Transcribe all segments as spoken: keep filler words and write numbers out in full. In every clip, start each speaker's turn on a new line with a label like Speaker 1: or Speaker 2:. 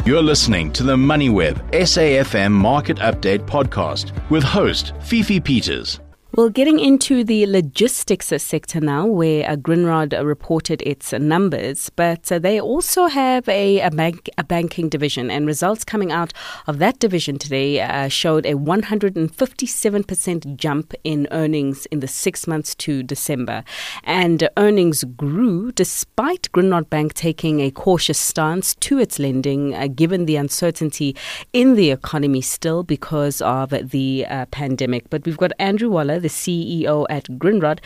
Speaker 1: You're listening to the MoneyWeb S A F M Market Update podcast with host Fifi Peters.
Speaker 2: Well, getting into the logistics sector now, where uh, Grindrod uh, reported its uh, numbers, but uh, they also have a, a, bank, a banking division, and results coming out of that division today uh, showed a one hundred fifty-seven percent jump in earnings in the six months to December. And uh, earnings grew despite Grindrod Bank taking a cautious stance to its lending, uh, given the uncertainty in the economy still because of the uh, pandemic. But we've got Andrew Waller, the C E O at Grindrod,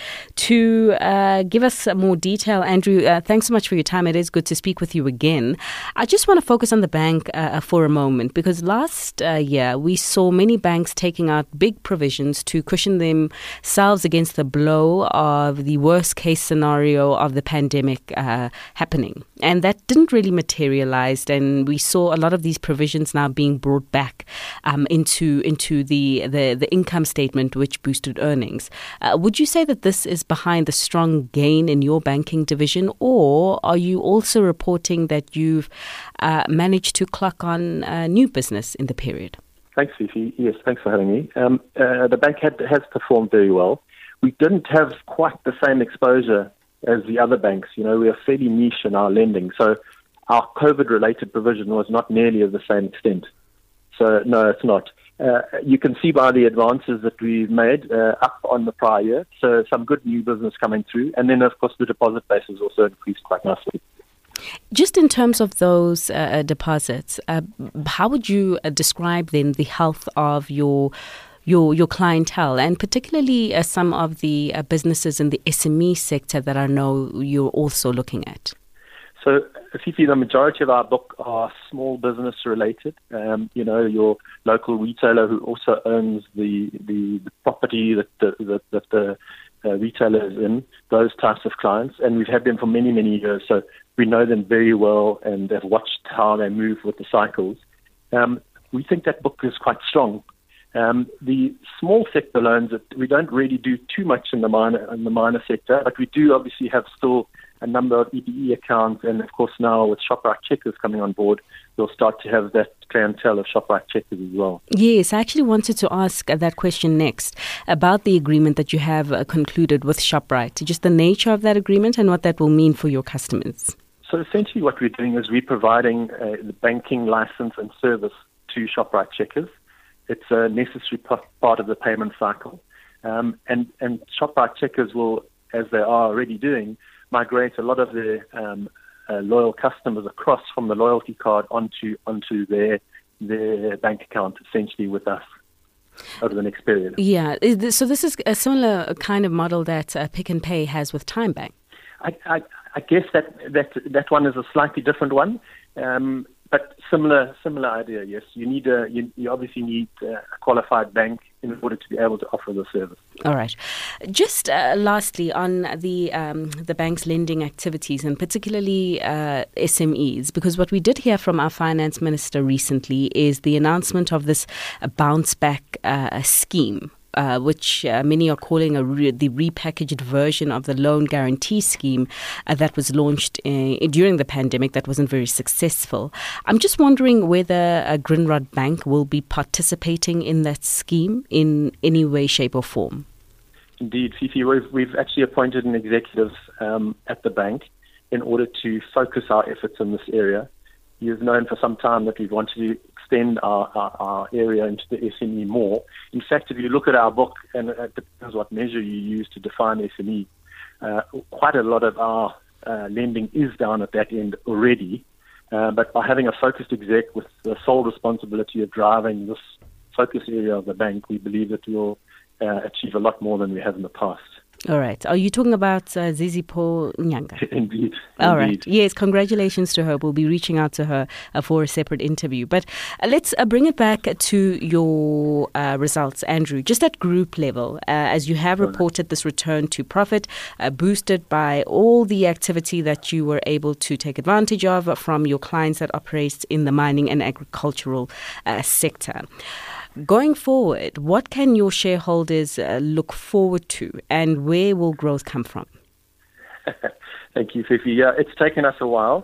Speaker 2: to uh, give us more detail. Andrew, uh, thanks so much for your time. It is good to speak with you again. I just want to focus on the bank uh, for a moment, because last uh, year we saw many banks taking out big provisions to cushion themselves against the blow of the worst case scenario of the pandemic uh, happening. And that didn't really materialize, and we saw a lot of these provisions now being brought back um, into into the, the, the income statement, which boosted earnings. Uh, would you say that this is behind the strong gain in your banking division, or are you also reporting that you've uh, managed to clock on uh, new business in the period?
Speaker 3: Thanks, Fifi. Yes, thanks for having me. Um, uh, the bank had, has performed very well. We didn't have quite the same exposure as the other banks. You know, we are fairly niche in our lending, so our COVID-related provision was not nearly of the same extent. So, no, it's not. Uh, you can see by the advances that we've made uh, up on the prior year, so some good new business coming through. And then, of course, the deposit base has also increased quite nicely.
Speaker 2: Just in terms of those uh, deposits, uh, how would you uh, describe then the health of your your your clientele, and particularly uh, some of the uh, businesses in the S M E sector that I know you're also looking at?
Speaker 3: So, Fifi, the majority of our book are small business related. Um, you know, your local retailer who also owns the, the, the property that the, that, that the uh, retailer is in, those types of clients. And we've had them for many, many years. So we know them very well and have watched how they move with the cycles. Um, we think that book is quite strong. Um, the small sector loans, we don't really do too much in the minor, in the minor sector, but we do obviously have still a number of E B E accounts, and of course now with Shoprite Checkers coming on board, we'll start to have that clientele of Shoprite Checkers as well.
Speaker 2: Yes, I actually wanted to ask uh, that question next about the agreement that you have uh, concluded with Shoprite, just the nature of that agreement and what that will mean for your customers.
Speaker 3: So essentially what we're doing is we're providing uh, the banking license and service to Shoprite Checkers. It's a necessary part of the payment cycle. Um, and, and Shoprite Checkers will, as they are already doing, migrate a lot of their um, uh, loyal customers across from the loyalty card onto onto their their bank account, essentially with us over the next period.
Speaker 2: Yeah, so this is a similar kind of model that uh, Pick n Pay has with TymeBank.
Speaker 3: I, I, I guess that, that that one is a slightly different one, um, but similar similar idea. Yes, you need a you, you obviously need a qualified bank in order to be able to offer the service.
Speaker 2: All right. Just uh, lastly, on the um, the bank's lending activities, and particularly uh, S M Es, because what we did hear from our finance minister recently is the announcement of this uh, bounce back uh, scheme. Uh, which uh, many are calling a re- the repackaged version of the loan guarantee scheme uh, that was launched uh, during the pandemic that wasn't very successful. I'm just wondering whether uh, Grindrod Bank will be participating in that scheme in any way, shape or form.
Speaker 3: Indeed, Fifi, we've, we've actually appointed an executive um, at the bank in order to focus our efforts in this area. You've known for some time that we've wanted to extend our, our, our area into the S M E more. In fact, if you look at our book, and it depends what measure you use to define S M E, uh, quite a lot of our uh, lending is down at that end already. Uh, but by having a focused exec with the sole responsibility of driving this focus area of the bank, we believe that we'll uh, achieve a lot more than we have in the past.
Speaker 2: All right. Are you talking about uh, Zizipho Nyanga?
Speaker 3: Indeed.
Speaker 2: All
Speaker 3: Indeed.
Speaker 2: right. Yes, congratulations to her. We'll be reaching out to her uh, for a separate interview. But uh, let's uh, bring it back to your uh, results, Andrew. Just at group level, uh, as you have reported this return to profit, uh, boosted by all the activity that you were able to take advantage of from your clients that operate in the mining and agricultural uh, sector. Going forward, what can your shareholders uh, look forward to, and where will growth come from?
Speaker 3: Thank you, Fifi. Yeah, it's taken us a while.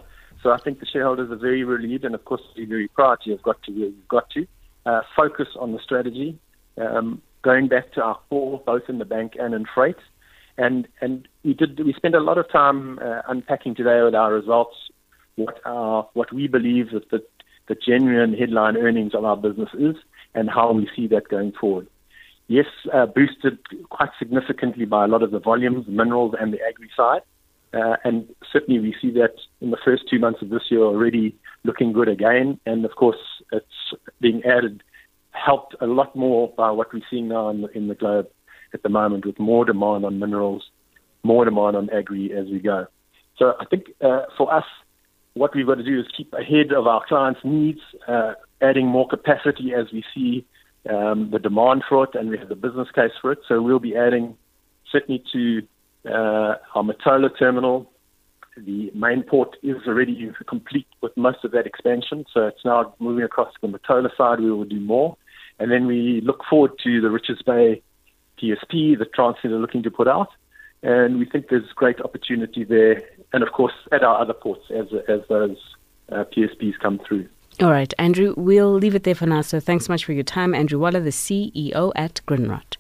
Speaker 3: So I think the shareholders are very relieved, and of course, we're very proud to have got to where we've got to. Uh, focus on the strategy, um, going back to our core, both in the bank and in freight. And and we did we spent a lot of time uh, unpacking today with our results what our what we believe that the, the genuine headline earnings of our business is and how we see that going forward. Yes, uh, boosted quite significantly by a lot of the volumes, minerals, and the agri side. Uh, and certainly we see that in the first two months of this year already looking good again. And of course, it's being added, helped a lot more by what we're seeing now in the, in the globe at the moment, with more demand on minerals, more demand on agri as we go. So I think uh, for us, what we've got to do is keep ahead of our clients' needs, uh, adding more capacity as we see um, the demand for it, and we have the business case for it. So we'll be adding certainly to uh, our Matola terminal. The main port is already complete with most of that expansion, so it's now moving across to the Matola side. We will do more. And then we look forward to the Richards Bay P S P, the Transnet are looking to put out. And we think there's great opportunity there. And of course, at our other ports as as those uh, P S Ps come through.
Speaker 2: All right, Andrew, we'll leave it there for now. So thanks so much for your time. Andrew Waller, the C E O at Grindrod.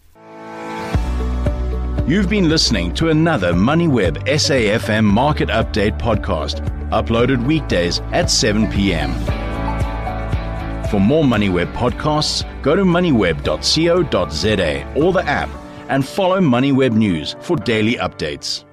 Speaker 1: You've been listening to another MoneyWeb S A F M Market Update podcast, uploaded weekdays at seven p.m. For more MoneyWeb podcasts, go to moneyweb dot co dot za or the app and follow MoneyWeb News for daily updates.